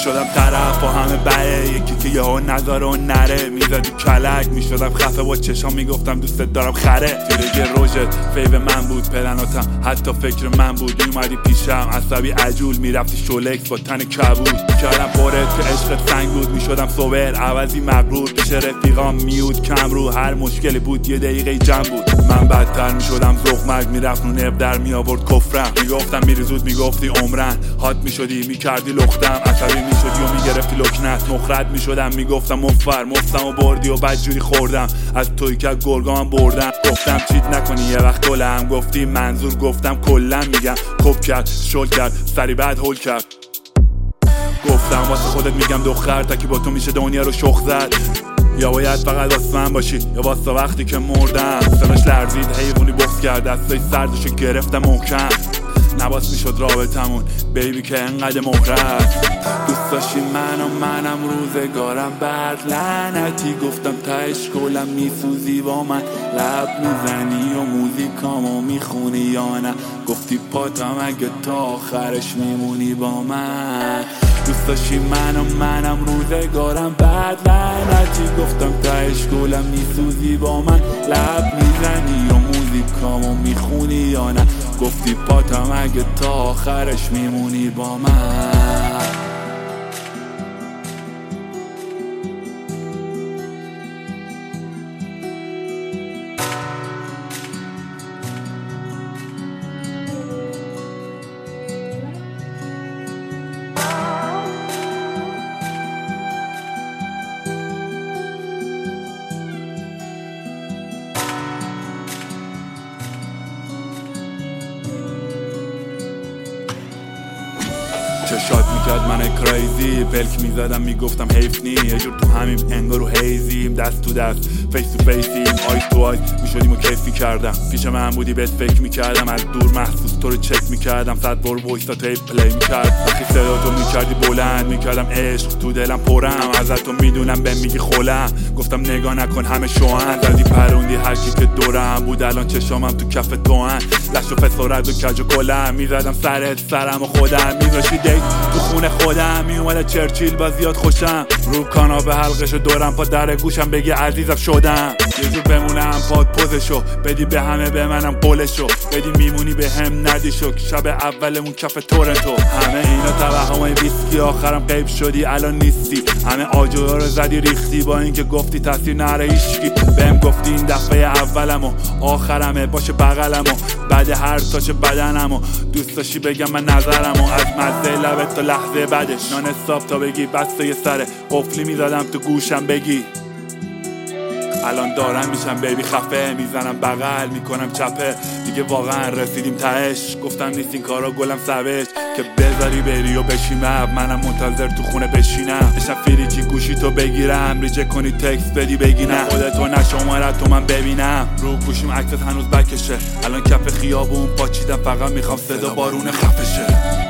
میشدم طرف با همه بله، یکی که یهو نذاره و نره میزدی کلک، میشدم خفه با چشام میگفتم دوستت دارم خره. تیرگی روژت فیو من بود، پلناتم حتی فکر من بود، میومدی پیشم عصبی عجول، میرفتی شولکس با تن کبود، میکردم پرت که عشقت سنگ بود، میشدم صبر عوضی مغرور، پیش رفیقام میود کم رو، هر مشکلی بود یه دقیقه جمع بود. من بدتر میشدم زغمک، میرفت نونب در میآورد کفرم، میگفتم میری زود میگفتی عمرن، هات میشدی میکردی لختم، عصبی میشدی و میگرفتی لکنت، مخرج میشدم میگفتم مفر، مفتم و بردی و بدجوری خوردم، از توی که گرگام بردم، گفتم چیت نکنی یه وقت گلم، گفتی منظور گفتم کلا میگم، کپ کرد شل کرد سری بعد هول کرد، گفتم واسه خودت میگم دختر، تکی با تو میشه دنیا رو شخ زد، یا باید فقط واسه من باشی یا واسه وقتی که مردم. سرش لرزید حیوانی بغض کرد، دستای سردشو گرفتم محکم، نباس میشد رابطمون بیبی که انقدر مهرست، دوست داشتی منم روزگارم بعد لعنتی، گفتم تهش کلم میسوزی با من، لب میزنی و موزیکامو میخونی یا نه، گفتی پاتم اگه تا آخرش میمونی با من، دوست داشتی منم روزگارم بعد لعنتی، گفتم تهش کلم میسوزی با من، لب میزنی و موزیکامو میخونی یا نه، گفتی پاتم اگه تا آخرش میمونی با من. چشات میکرد من کریزی، پلک میزدم میگفتم حیف نی، یه جور تو همیم انگار رو هیزیم، دست تو دست فیس تو فیسیم، آیز تو آیز میشدیم و کیف میکردم، پیش من بودی بهت فکر میکردم، از دور محسوس تو رو چک میکردم، صد بار وایستا تیپ پلی میکرد، وقتی صدا تو میکردی بلند میکردم عشق تو دلم پرم، ازت تو میدونم به میگی خولم، گفتم نگاه نکن همه شوهن، زدی پروندی هرکی که دورم بود، الان چشامم تو کف توهن، لش و فسارت و کج و کلم، میزدم سرم و خودم، میذاشی تو خونه خودم، میومده چرچیل با زیاد خوشم، رو کاناپه حلقشو دورم پا در گوشم بگی عزیزم شدم، یه جور بمونم پاد پوزشو بدی به همه به منم قولشو بدی، میمونی به هم ندی شک، شب اولمون کف تورنتو، همه اینا توهمای ویسکی، آخرم غیب شدی الان نیستی، همه آجرها رو زدی ریختی، با اینکه گفتی تاثیر نره هیچکی، بهم گفتی این دفعه اولمو آخرمه باشه بغلمو، بعد هر تاچ بدنمو دوست داشتی بگم من نظرمو، از مزه لبت تا لحظه بعدش نان استاپ تا بگی بسته یه سره قفلی میزدم تو گوشم بگی، الان دارم میشم بیبی خفه، میزنم بغل میکنم چپه، دیگه واقعا رسیدیم تهش، گفتم نیست این کارا گلم سوش که بذاری بری و بشیمم، منم منتظر تو خونه بشینم، بشم فریجی گوشی تو بگیرم، ریجه کنی تکست بدی بگی نه خودتو نه شمارت تو من ببینم، رو گوشیم عکست هنوز بکشه، الان کف خیابون پاچیدم، فقط میخوام صدا بارون خفشه.